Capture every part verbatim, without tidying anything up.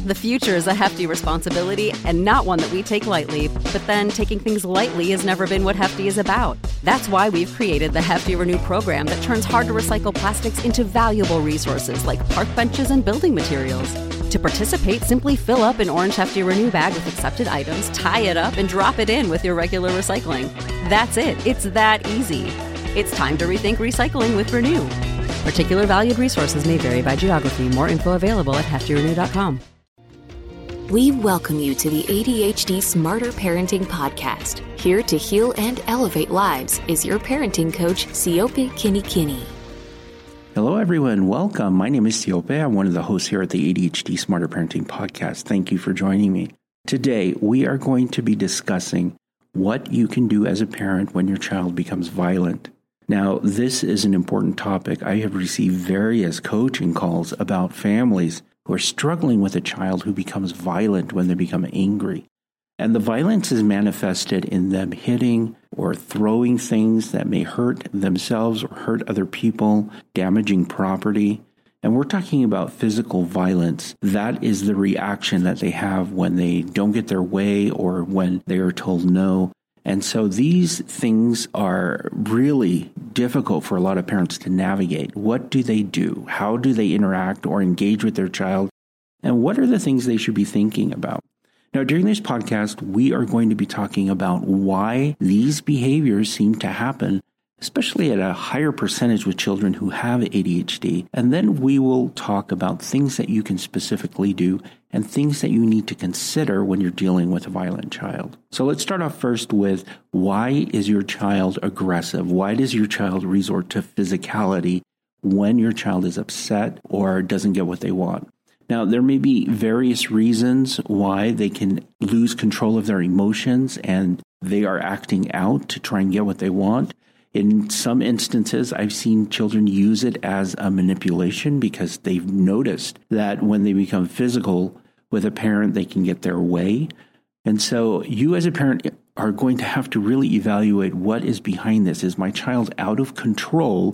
The future is a hefty responsibility and not one that we take lightly, but then taking things lightly has never been what Hefty is about. That's why we've created the Hefty Renew program that turns hard-to-recycle plastics into valuable resources like park benches and building materials. To participate, simply fill up an orange Hefty Renew bag with accepted items, tie it up, and drop it in with your regular recycling. That's it. It's that easy. It's time to rethink recycling with Renew. Particular valued resources may vary by geography. More info available at hefty renew dot com. We welcome you to the A D H D Smarter Parenting Podcast. Here to heal and elevate lives is your parenting coach, Siope Kinikini. Hello, everyone. Welcome. My name is Siope. I'm one of the hosts here at the A D H D Smarter Parenting Podcast. Thank you for joining me. Today, we are going to be discussing what you can do as a parent when your child becomes violent. Now, this is an important topic. I have received various coaching calls about families who are struggling with a child who becomes violent when they become angry. And the violence is manifested in them hitting or throwing things that may hurt themselves or hurt other people, damaging property. And we're talking about physical violence. That is the reaction that they have when they don't get their way or when they are told no. And so these things are really difficult for a lot of parents to navigate. What do they do? How do they interact or engage with their child? And what are the things they should be thinking about? Now, during this podcast, we are going to be talking about why these behaviors seem to happen, especially at a higher percentage with children who have A D H D. And then we will talk about things that you can specifically do and things that you need to consider when you're dealing with a violent child. So let's start off first with, why is your child aggressive? Why does your child resort to physicality when your child is upset or doesn't get what they want? Now, there may be various reasons why they can lose control of their emotions and they are acting out to try and get what they want. In some instances, I've seen children use it as a manipulation because they've noticed that when they become physical with a parent, they can get their way. And so you as a parent are going to have to really evaluate what is behind this. Is my child out of control,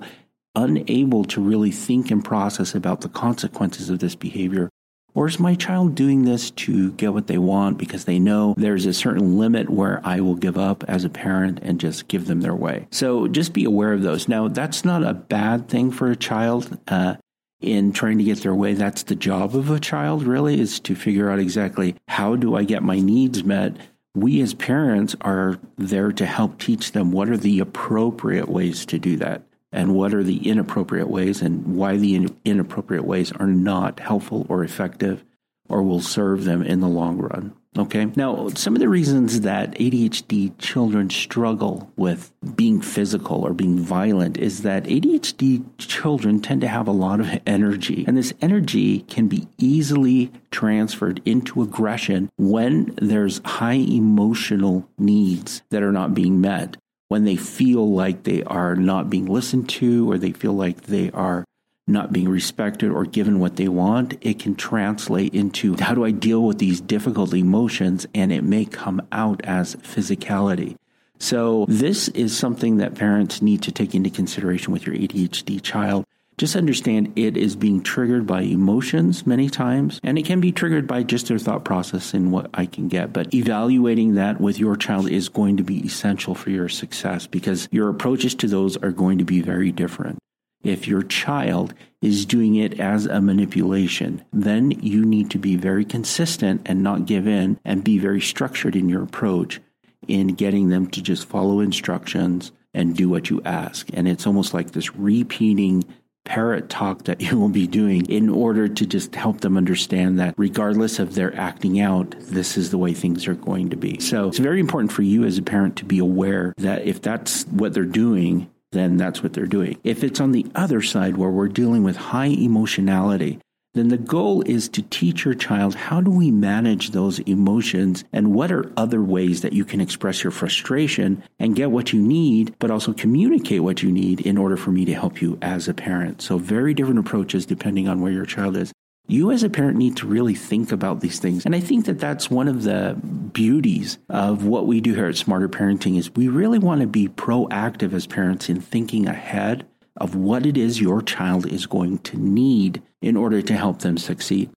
unable to really think and process about the consequences of this behavior? Or is my child doing this to get what they want because they know there's a certain limit where I will give up as a parent and just give them their way? So just be aware of those. Now, that's not a bad thing for a child uh, in trying to get their way. That's the job of a child, really, is to figure out exactly how do I get my needs met. We as parents are there to help teach them what are the appropriate ways to do that. And what are the inappropriate ways and why the in- inappropriate ways are not helpful or effective or will serve them in the long run. Okay. Now, some of the reasons that A D H D children struggle with being physical or being violent is that A D H D children tend to have a lot of energy, and this energy can be easily transferred into aggression when there's high emotional needs that are not being met. When they feel like they are not being listened to or they feel like they are not being respected or given what they want, it can translate into how do I deal with these difficult emotions, and it may come out as physicality. So this is something that parents need to take into consideration with your A D H D child. Just understand it is being triggered by emotions many times, and it can be triggered by just their thought process and what I can get. But evaluating that with your child is going to be essential for your success because your approaches to those are going to be very different. If your child is doing it as a manipulation, then you need to be very consistent and not give in and be very structured in your approach in getting them to just follow instructions and do what you ask. And it's almost like this repeating parrot talk that you will be doing in order to just help them understand that regardless of their acting out, this is the way things are going to be. So it's very important for you as a parent to be aware that if that's what they're doing, then that's what they're doing. If it's on the other side where we're dealing with high emotionality, then the goal is to teach your child how do we manage those emotions and what are other ways that you can express your frustration and get what you need, but also communicate what you need in order for me to help you as a parent. So very different approaches depending on where your child is. You as a parent need to really think about these things. And I think that that's one of the beauties of what we do here at Smarter Parenting is we really want to be proactive as parents in thinking ahead of what it is your child is going to need in order to help them succeed.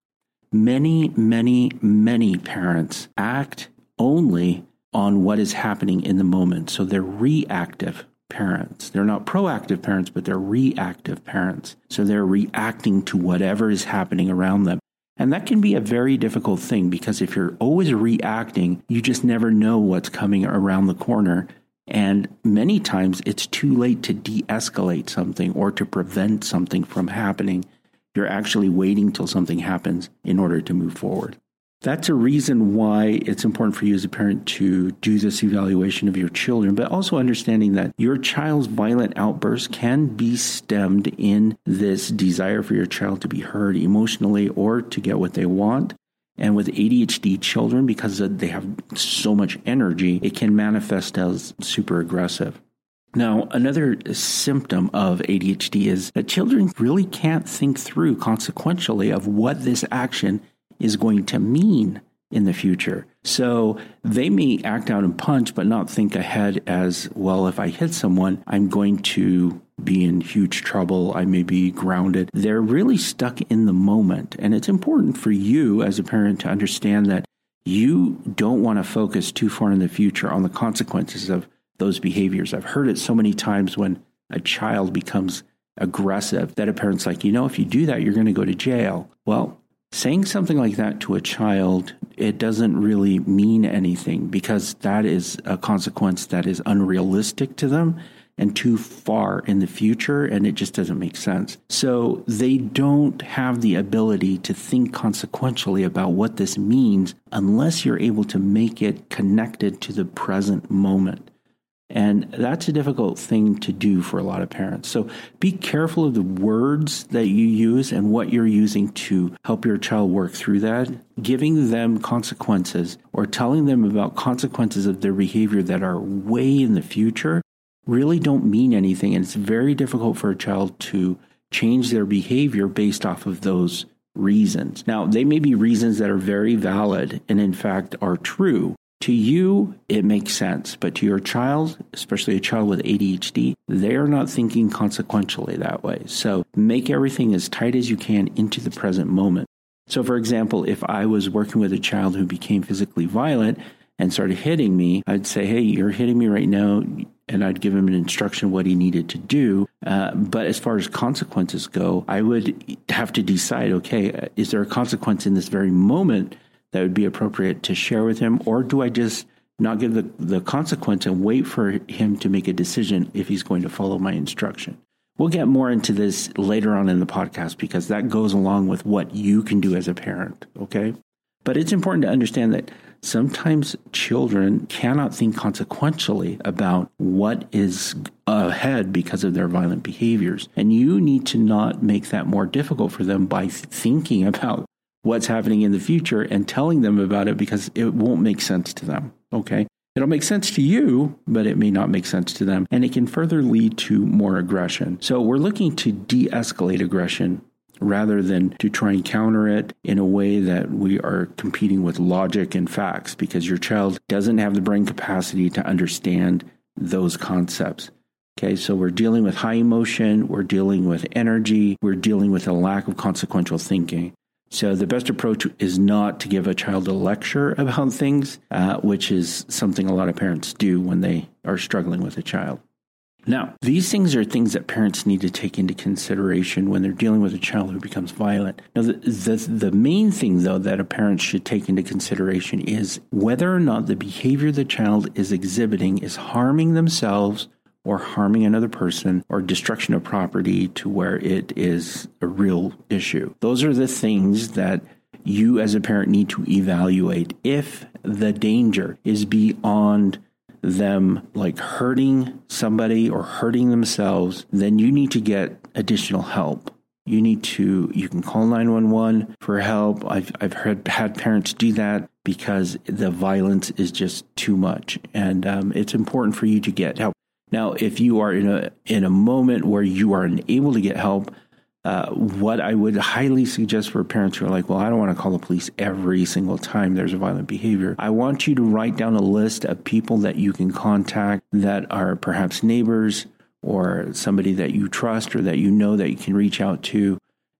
Many, many, many parents act only on what is happening in the moment. So they're reactive parents. They're not proactive parents, but they're reactive parents. So they're reacting to whatever is happening around them. And that can be a very difficult thing, because if you're always reacting, you just never know what's coming around the corner. And many times it's too late to de-escalate something or to prevent something from happening. You're actually waiting till something happens in order to move forward. That's a reason why it's important for you as a parent to do this evaluation of your children, but also understanding that your child's violent outbursts can be stemmed in this desire for your child to be heard emotionally or to get what they want. And with A D H D children, because they have so much energy, it can manifest as super aggressive. Now, another symptom of A D H D is that children really can't think through consequentially of what this action is going to mean in the future. So they may act out and punch, but not think ahead as, well, if I hit someone, I'm going to be in huge trouble. I may be grounded. They're really stuck in the moment. And it's important for you as a parent to understand that you don't want to focus too far in the future on the consequences of those behaviors. I've heard it so many times when a child becomes aggressive that a parent's like, you know, if you do that, you're going to go to jail. Well, saying something like that to a child, it doesn't really mean anything, because that is a consequence that is unrealistic to them and too far in the future, and it just doesn't make sense. So they don't have the ability to think consequentially about what this means unless you're able to make it connected to the present moment. And that's a difficult thing to do for a lot of parents. So be careful of the words that you use and what you're using to help your child work through that. Giving them consequences or telling them about consequences of their behavior that are way in the future really don't mean anything. And it's very difficult for a child to change their behavior based off of those reasons. Now, they may be reasons that are very valid and in fact are true. To you, it makes sense, but to your child, especially a child with A D H D, they are not thinking consequentially that way. So make everything as tight as you can into the present moment. So for example, if I was working with a child who became physically violent and started hitting me, I'd say, hey, you're hitting me right now, and I'd give him an instruction what he needed to do. Uh, but as far as consequences go, I would have to decide, okay, is there a consequence in this very moment that would be appropriate to share with him? Or do I just not give the, the consequence and wait for him to make a decision if he's going to follow my instruction? We'll get more into this later on in the podcast, because that goes along with what you can do as a parent, okay? But it's important to understand that sometimes children cannot think consequentially about what is ahead because of their violent behaviors. And you need to not make that more difficult for them by thinking about what's happening in the future and telling them about it, because it won't make sense to them, okay? It'll make sense to you, but it may not make sense to them, and it can further lead to more aggression. So we're looking to de-escalate aggression rather than to try and counter it in a way that we are competing with logic and facts, because your child doesn't have the brain capacity to understand those concepts. Okay, so we're dealing with high emotion, we're dealing with energy, we're dealing with a lack of consequential thinking. So the best approach is not to give a child a lecture about things, uh, which is something a lot of parents do when they are struggling with a child. Now, these things are things that parents need to take into consideration when they're dealing with a child who becomes violent. Now, the, the, the main thing, though, that a parent should take into consideration is whether or not the behavior the child is exhibiting is harming themselves or harming another person, or destruction of property to where it is a real issue. Those are the things that you as a parent need to evaluate. If the danger is beyond them like hurting somebody or hurting themselves, then you need to get additional help. You need to, you can call nine one one for help. I've, I've heard, had parents do that because the violence is just too much. And um, it's important for you to get help. Now, if you are in a in a moment where you are unable to get help, uh, what I would highly suggest for parents who are like, well, I don't want to call the police every single time there's a violent behavior. I want you to write down a list of people that you can contact that are perhaps neighbors or somebody that you trust or that you know that you can reach out to,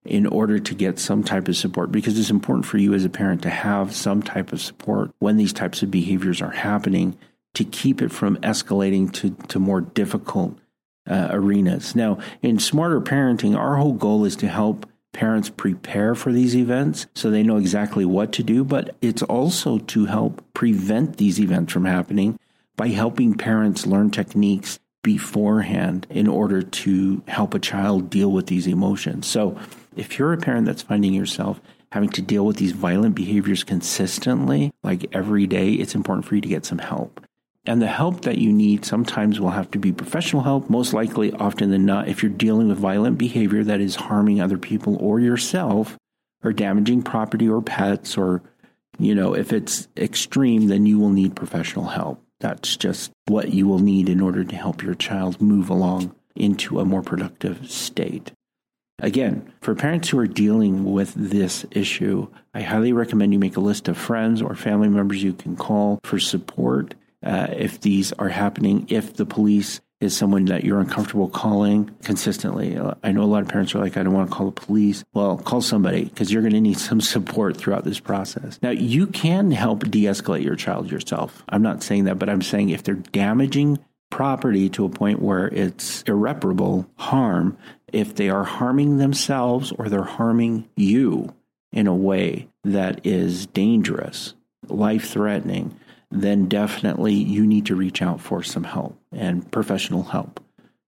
in order to get some type of support, because it's important for you as a parent to have some type of support when these types of behaviors are happening to keep it from escalating to, to more difficult uh, arenas. Now, in Smarter Parenting, our whole goal is to help parents prepare for these events so they know exactly what to do, but it's also to help prevent these events from happening by helping parents learn techniques beforehand in order to help a child deal with these emotions. So if you're a parent that's finding yourself having to deal with these violent behaviors consistently, like every day, it's important for you to get some help. And the help that you need sometimes will have to be professional help, most likely, often than not, if you're dealing with violent behavior that is harming other people or yourself, or damaging property or pets, or, you know, if it's extreme, then you will need professional help. That's just what you will need in order to help your child move along into a more productive state. Again, for parents who are dealing with this issue, I highly recommend you make a list of friends or family members you can call for support uh, if these are happening, if the police is someone that you're uncomfortable calling consistently. I know a lot of parents are like, I don't want to call the police. Well, call somebody, because you're going to need some support throughout this process. Now, you can help de-escalate your child yourself. I'm not saying that, but I'm saying if they're damaging property to a point where it's irreparable harm, if they are harming themselves or they're harming you in a way that is dangerous, life-threatening, then definitely you need to reach out for some help, and professional help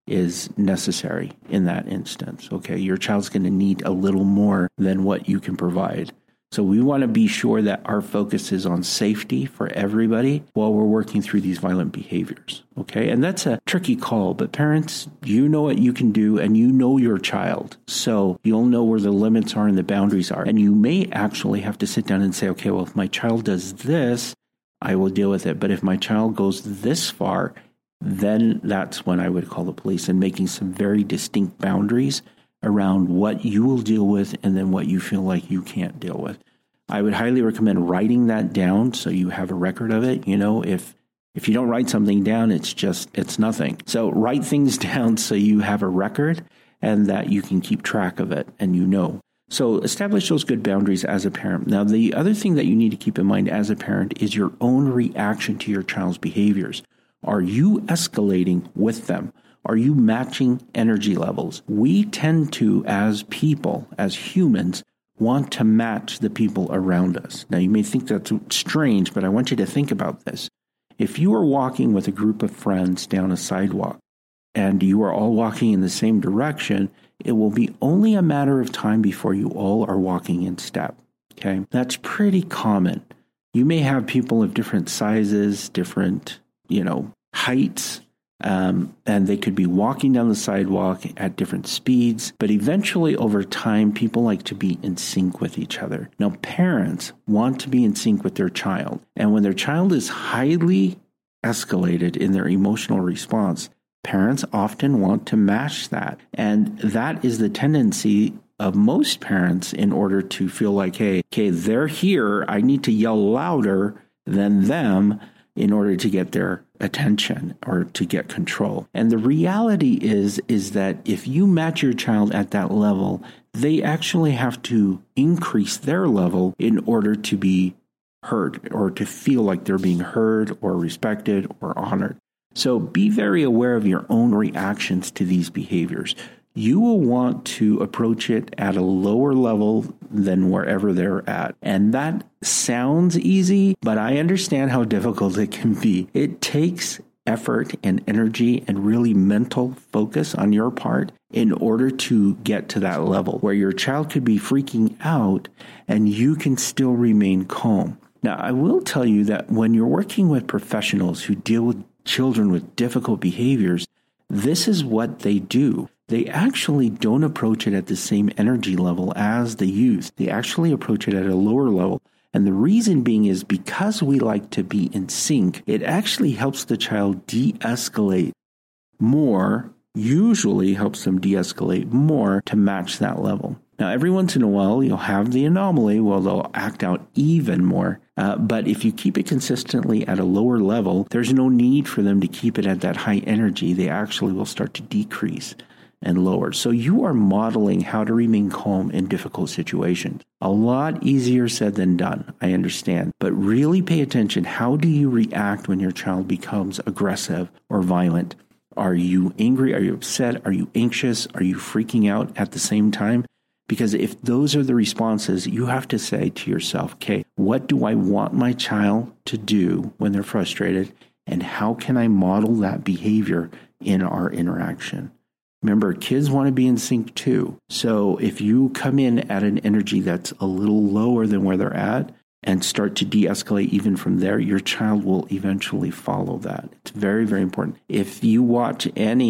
is necessary in that instance. Okay, your child's going to need a little more than what you can provide. So we want to be sure that our focus is on safety for everybody while we're working through these violent behaviors. Okay, and that's a tricky call, but parents, you know what you can do, and you know your child. So you'll know where the limits are and the boundaries are. And you may actually have to sit down and say, okay, well, if my child does this, I will deal with it. But if my child goes this far, then that's when I would call the police, and making some very distinct boundaries around what you will deal with and then what you feel like you can't deal with. I would highly recommend writing that down so you have a record of it. You know, if if you don't write something down, it's just, it's nothing. So write things down so you have a record and that you can keep track of it and you know. So establish those good boundaries as a parent. Now, the other thing that you need to keep in mind as a parent is your own reaction to your child's behaviors. Are you escalating with them? Are you matching energy levels? We tend to, as people, as humans, want to match the people around us. Now, you may think that's strange, but I want you to think about this. If you are walking with a group of friends down a sidewalk and you are all walking in the same direction, it will be only a matter of time before you all are walking in step. Okay, that's pretty common. You may have people of different sizes, different, you know, heights, um, and they could be walking down the sidewalk at different speeds. But eventually, over time, people like to be in sync with each other. Now, parents want to be in sync with their child, and when their child is highly escalated in their emotional response, parents often want to match that. And that is the tendency of most parents in order to feel like, hey, okay, they're here. I need to yell louder than them in order to get their attention or to get control. And the reality is, is that if you match your child at that level, they actually have to increase their level in order to be heard or to feel like they're being heard or respected or honored. So be very aware of your own reactions to these behaviors. You will want to approach it at a lower level than wherever they're at. And that sounds easy, but I understand how difficult it can be. It takes effort and energy and really mental focus on your part in order to get to that level where your child could be freaking out and you can still remain calm. Now, I will tell you that when you're working with professionals who deal with children with difficult behaviors, this is what they do. They actually don't approach it at the same energy level as the youth. They actually approach it at a lower level. And the reason being is because we like to be in sync, it actually helps the child de-escalate more, usually helps them de-escalate more to match that level. Now, every once in a while, you'll have the anomaly where they'll act out even more. Uh, but if you keep it consistently at a lower level, there's no need for them to keep it at that high energy. They actually will start to decrease. and lowered. So you are modeling how to remain calm in difficult situations. A lot easier said than done, I understand. But really pay attention. How do you react when your child becomes aggressive or violent? Are you angry? Are you upset? Are you anxious? Are you freaking out at the same time? Because if those are the responses, you have to say to yourself, okay, what do I want my child to do when they're frustrated? And how can I model that behavior in our interaction? Remember, kids want to be in sync too. So if you come in at an energy that's a little lower than where they're at and start to de-escalate even from there, your child will eventually follow that. It's very, very important. If you watch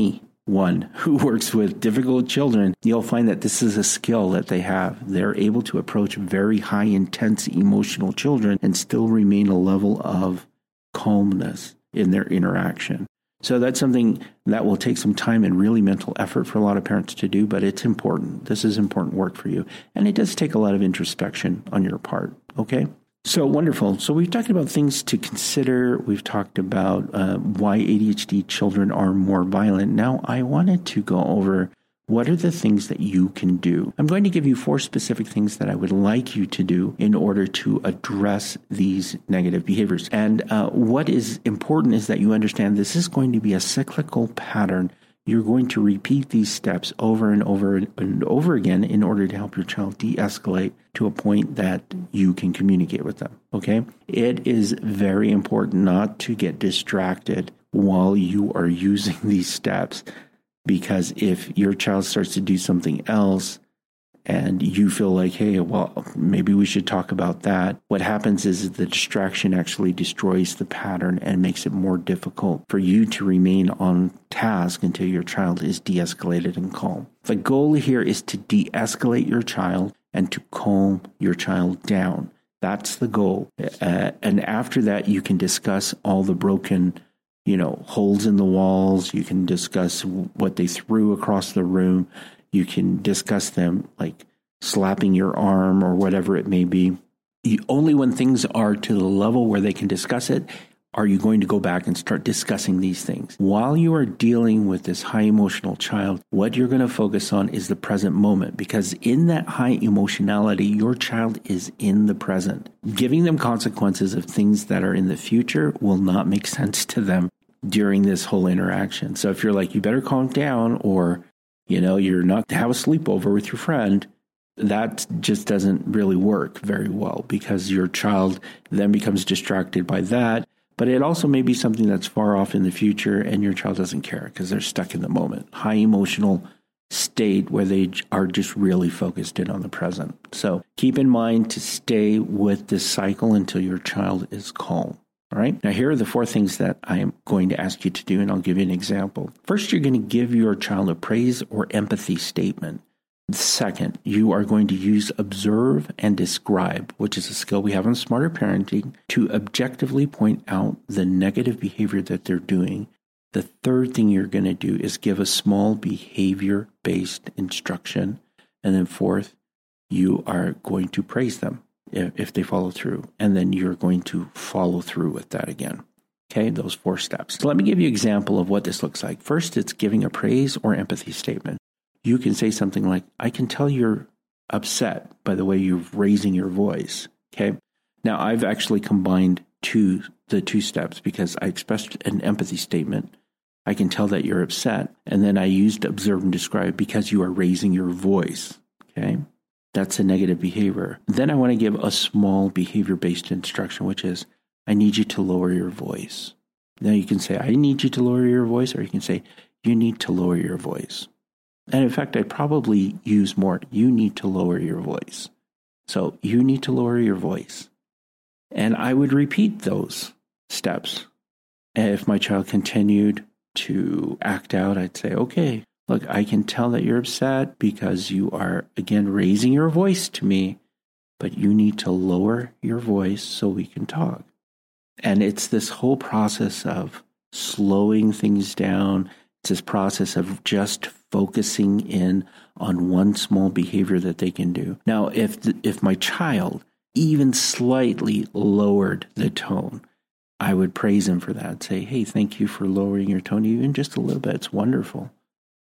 anyone who works with difficult children, you'll find that this is a skill that they have. They're able to approach very high, intense, emotional children and still remain a level of calmness in their interaction. So that's something that will take some time and really mental effort for a lot of parents to do, but it's important. This is important work for you. And it does take a lot of introspection on your part, okay? So wonderful. So we've talked about things to consider. We've talked about uh, why A D H D children are more violent. Now I wanted to go over what are the things that you can do. I'm going to give you four specific things that I would like you to do in order to address these negative behaviors. And uh, what is important is that you understand this is going to be a cyclical pattern. You're going to repeat these steps over and over and over again in order to help your child de-escalate to a point that you can communicate with them, okay? It is very important not to get distracted while you are using these steps. Because if your child starts to do something else and you feel like, hey, well, maybe we should talk about that, what happens is the distraction actually destroys the pattern and makes it more difficult for you to remain on task until your child is de-escalated and calm. The goal here is to de-escalate your child and to calm your child down. That's the goal. Uh, and after that, you can discuss all the broken you know, holes in the walls. You can discuss what they threw across the room. You can discuss them like slapping your arm or whatever it may be. You, only when things are to the level where they can discuss it, are you going to go back and start discussing these things. While you are dealing with this high emotional child, what you're going to focus on is the present moment, because in that high emotionality, your child is in the present. Giving them consequences of things that are in the future will not make sense to them during this whole interaction. So if you're like, you better calm down, or, you know, you're not to have a sleepover with your friend, that just doesn't really work very well, because your child then becomes distracted by that. But it also may be something that's far off in the future and your child doesn't care because they're stuck in the moment. High emotional state where they are just really focused in on the present. So keep in mind to stay with this cycle until your child is calm. All right. Now, here are the four things that I am going to ask you to do, and I'll give you an example. First, you're going to give your child a praise or empathy statement. Second, you are going to use observe and describe, which is a skill we have in Smarter Parenting, to objectively point out the negative behavior that they're doing. The third thing you're going to do is give a small behavior-based instruction. And then fourth, you are going to praise them if, if they follow through. And then you're going to follow through with that again. Okay, those four steps. So let me give you an example of what this looks like. First, it's giving a praise or empathy statement. You can say something like, I can tell you're upset by the way you're raising your voice. Okay. Now, I've actually combined two, the two steps, because I expressed an empathy statement. I can tell that you're upset. And then I used observe and describe because you are raising your voice. Okay. That's a negative behavior. Then I want to give a small behavior-based instruction, which is, I need you to lower your voice. Now you can say, I need you to lower your voice, or you can say, you need to lower your voice. And in fact, I'd probably use more, you need to lower your voice. So you need to lower your voice. And I would repeat those steps. And if my child continued to act out, I'd say, okay, look, I can tell that you're upset because you are, again, raising your voice to me, but you need to lower your voice so we can talk. And it's this whole process of slowing things down. It's this process of just focusing in on one small behavior that they can do. Now, if the, if my child even slightly lowered the tone, I would praise him for that. Say, hey, thank you for lowering your tone even just a little bit. It's wonderful.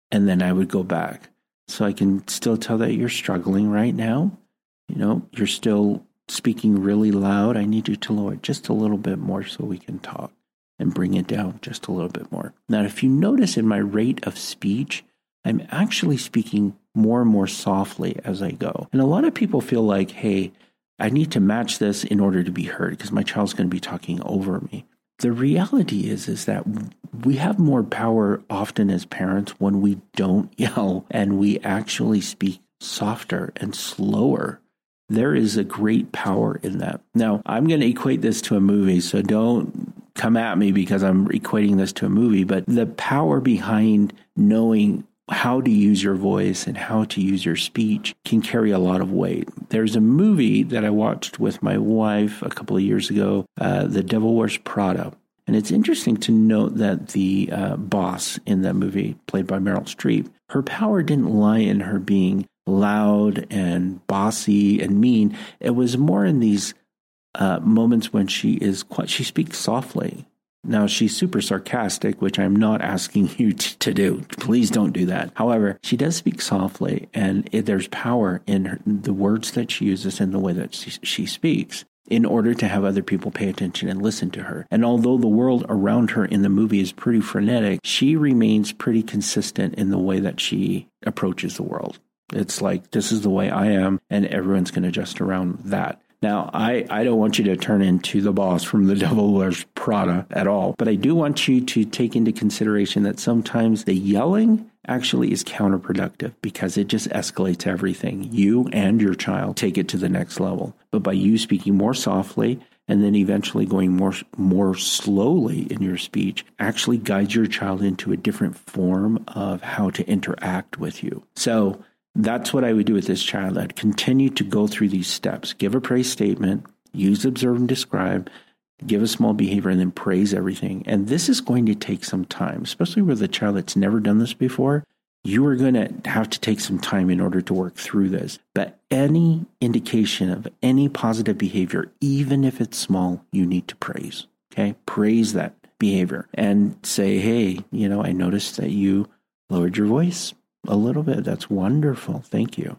And then I would go back. So I can still tell that you're struggling right now. You know, you're still speaking really loud. I need you to lower it just a little bit more so we can talk, and bring it down just a little bit more. Now, if you notice in my rate of speech, I'm actually speaking more and more softly as I go. And a lot of people feel like, hey, I need to match this in order to be heard because my child's going to be talking over me. The reality is, is that we have more power often as parents when we don't yell and we actually speak softer and slower. There is a great power in that. Now, I'm going to equate this to a movie, so don't come at me because I'm equating this to a movie, but the power behind knowing how to use your voice and how to use your speech can carry a lot of weight. There's a movie that I watched with my wife a couple of years ago, uh, The Devil Wears Prada. And it's interesting to note that the uh, boss in that movie, played by Meryl Streep, her power didn't lie in her being loud and bossy and mean. It was more in these uh, moments when she is quite, she speaks softly. Now, she's super sarcastic, which I'm not asking you to, to do. Please don't do that. However, she does speak softly, and it, there's power in her, the words that she uses and the way that she, she speaks in order to have other people pay attention and listen to her. And although the world around her in the movie is pretty frenetic, she remains pretty consistent in the way that she approaches the world. It's like, this is the way I am, and everyone's going to adjust around that. Now, I, I don't want you to turn into the boss from The Devil Wears Prada at all, but I do want you to take into consideration that sometimes the yelling actually is counterproductive because it just escalates everything. You and your child take it to the next level. But by you speaking more softly and then eventually going more more slowly in your speech actually guides your child into a different form of how to interact with you. So that's what I would do with this child. I'd continue to go through these steps. Give a praise statement, use observe and describe, give a small behavior, and then praise everything. And this is going to take some time, especially with a child that's never done this before. You are going to have to take some time in order to work through this. But any indication of any positive behavior, even if it's small, you need to praise. Okay? Praise that behavior and say, hey, you know, I noticed that you lowered your voice a little bit. That's wonderful. Thank you.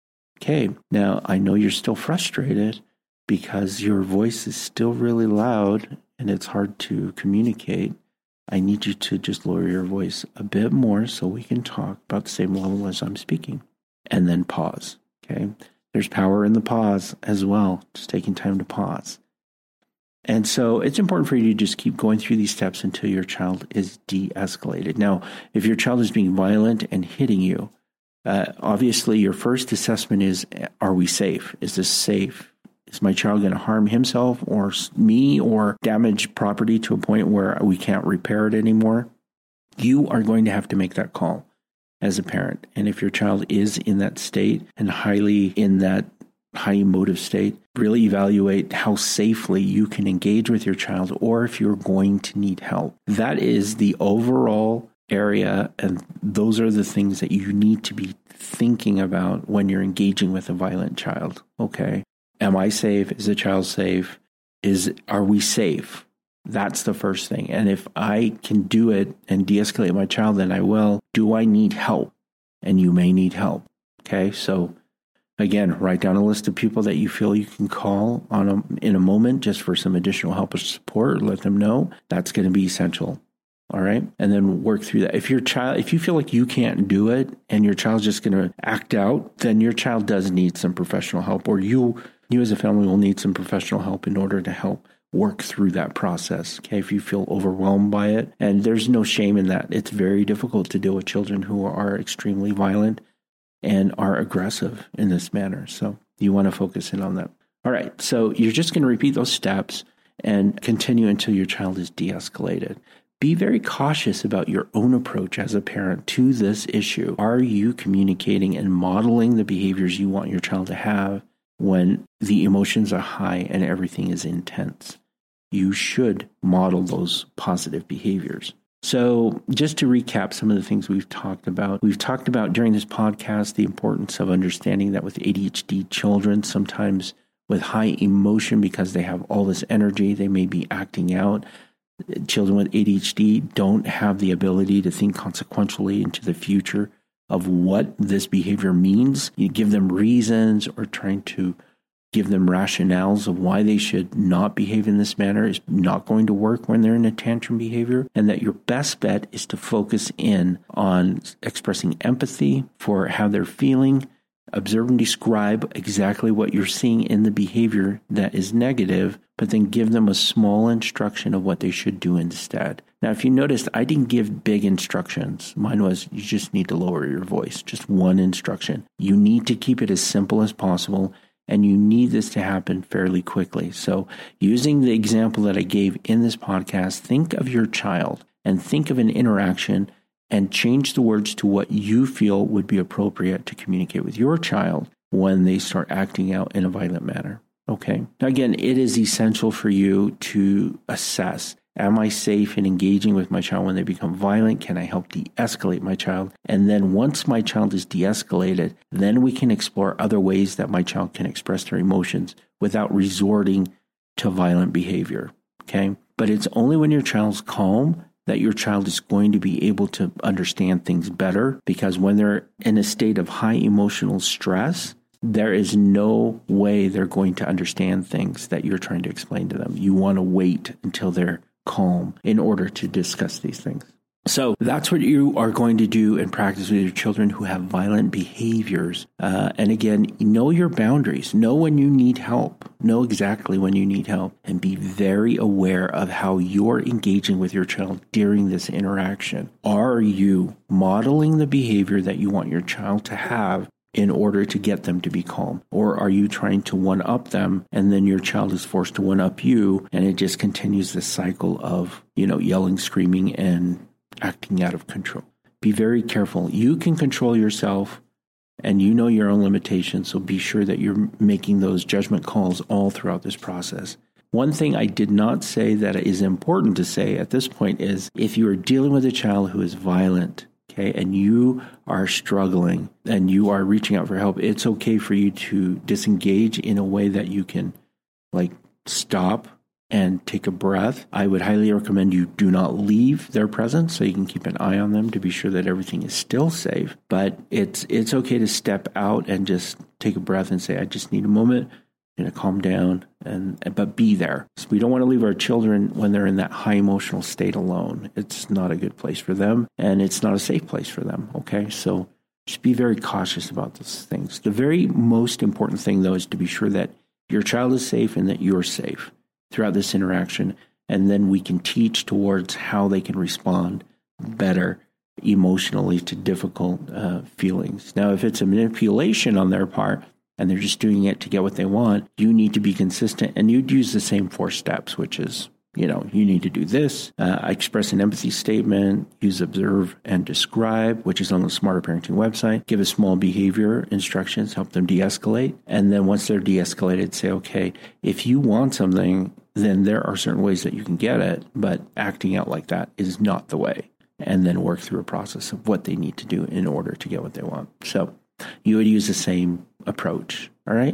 Okay. Now, I know you're still frustrated because your voice is still really loud and it's hard to communicate. I need you to just lower your voice a bit more so we can talk about the same level as I'm speaking. And then pause. Okay. There's power in the pause as well. Just taking time to pause. And so it's important for you to just keep going through these steps until your child is de-escalated. Now, if your child is being violent and hitting you, uh, obviously your first assessment is, are we safe? Is this safe? Is my child going to harm himself or me or damage property to a point where we can't repair it anymore? You are going to have to make that call as a parent. And if your child is in that state and highly in that high emotive state, really evaluate how safely you can engage with your child or if you're going to need help. That is the overall area, and those are the things that you need to be thinking about when you're engaging with a violent child. Okay, am I safe? Is the child safe? Is are we safe? That's the first thing. And if I can do it and de-escalate my child, then I will. Do I need help? And you may need help. Okay, so again, write down a list of people that you feel you can call on a, in a moment just for some additional help or support. Let them know. That's going to be essential. All right. And then work through that. If your child, if you feel like you can't do it and your child's just going to act out, then your child does need some professional help, or you, you as a family will need some professional help in order to help work through that process. Okay. If you feel overwhelmed by it, and there's no shame in that. It's very difficult to deal with children who are extremely violent and are aggressive in this manner. So you want to focus in on that. All right. So you're just going to repeat those steps and continue until your child is de-escalated. Be very cautious about your own approach as a parent to this issue. Are you communicating and modeling the behaviors you want your child to have when the emotions are high and everything is intense? You should model those positive behaviors. So just to recap some of the things we've talked about, we've talked about during this podcast the importance of understanding that with A D H D children, sometimes with high emotion because they have all this energy, they may be acting out. Children with A D H D don't have the ability to think consequentially into the future of what this behavior means. You give them reasons or trying to give them rationales of why they should not behave in this manner is not going to work when they're in a tantrum behavior, and that your best bet is to focus in on expressing empathy for how they're feeling, observe and describe exactly what you're seeing in the behavior that is negative, but then give them a small instruction of what they should do instead. Now, if you noticed, I didn't give big instructions. Mine was, you just need to lower your voice. Just one instruction. You need to keep it as simple as possible, and you need this to happen fairly quickly. So using the example that I gave in this podcast, think of your child and think of an interaction and change the words to what you feel would be appropriate to communicate with your child when they start acting out in a violent manner. Okay. Now, again, it is essential for you to assess, am I safe in engaging with my child when they become violent? Can I help de-escalate my child? And then once my child is de-escalated, then we can explore other ways that my child can express their emotions without resorting to violent behavior. Okay. But it's only when your child's calm that your child is going to be able to understand things better, because when they're in a state of high emotional stress, there is no way they're going to understand things that you're trying to explain to them. You want to wait until they're calm in order to discuss these things. So that's what you are going to do in practice with your children who have violent behaviors. Uh, and again, know your boundaries. Know when you need help. Know exactly when you need help. And be very aware of how you're engaging with your child during this interaction. Are you modeling the behavior that you want your child to have in order to get them to be calm? Or are you trying to one-up them, and then your child is forced to one-up you, and it just continues this cycle of, you know, yelling, screaming, and acting out of control? Be very careful. You can control yourself, and you know your own limitations, so be sure that you're making those judgment calls all throughout this process. One thing I did not say that is important to say at this point is, if you are dealing with a child who is violent, okay, and you are struggling and you are reaching out for help, it's okay for you to disengage in a way that you can, like, stop and take a breath. I would highly recommend you do not leave their presence, so you can keep an eye on them to be sure that everything is still safe. But it's it's okay to step out and just take a breath and say, I just need a moment. I'm going to calm down, and but be there. So we don't want to leave our children when they're in that high emotional state alone. It's not a good place for them, and it's not a safe place for them. Okay, so just be very cautious about those things. The very most important thing, though, is to be sure that your child is safe and that you're safe throughout this interaction, and then we can teach towards how they can respond better emotionally to difficult uh, feelings. Now, if it's a manipulation on their part, and they're just doing it to get what they want, you need to be consistent, and you'd use the same four steps, which is, you know, you need to do this, uh, express an empathy statement, use observe and describe, which is on the Smarter Parenting website, give a small behavior instructions, help them de-escalate. And then once they're de-escalated, say, okay, if you want something, then there are certain ways that you can get it, but acting out like that is not the way. And then work through a process of what they need to do in order to get what they want. So you would use the same approach. All right.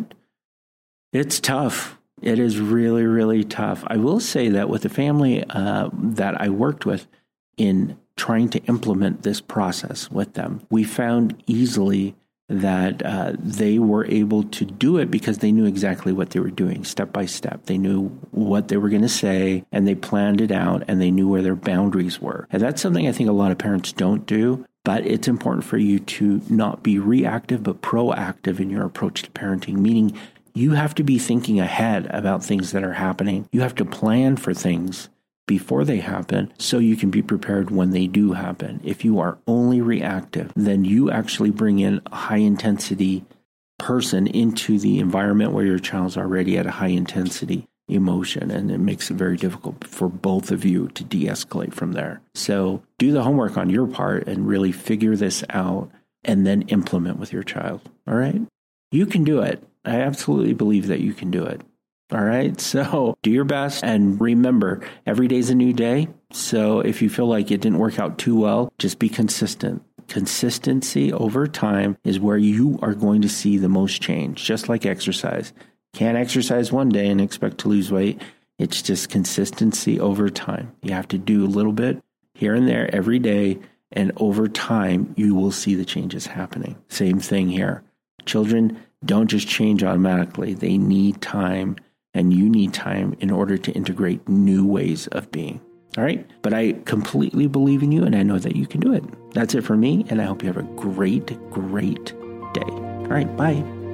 It's tough. It is really, really tough. I will say that with the family uh, that I worked with in trying to implement this process with them, we found easily that uh, they were able to do it because they knew exactly what they were doing step by step. They knew what they were going to say, and they planned it out, and they knew where their boundaries were. And that's something I think a lot of parents don't do. But it's important for you to not be reactive, but proactive in your approach to parenting, meaning you have to be thinking ahead about things that are happening. You have to plan for things before they happen so you can be prepared when they do happen. If you are only reactive, then you actually bring in a high-intensity person into the environment where your child's already at a high-intensity emotion, and it makes it very difficult for both of you to de-escalate from there. So do the homework on your part and really figure this out and then implement with your child. All right? You can do it. I absolutely believe that you can do it. All right? So do your best, and remember, every day's a new day. So if you feel like it didn't work out too well, just be consistent. Consistency over time is where you are going to see the most change, just like exercise. Can't exercise one day and expect to lose weight. It's just consistency over time. You have to do a little bit here and there every day, and over time, you will see the changes happening. Same thing here. Children don't just change automatically. They need time, and you need time in order to integrate new ways of being. All right? But I completely believe in you, and I know that you can do it. That's it for me, and I hope you have a great, great day. All right, bye.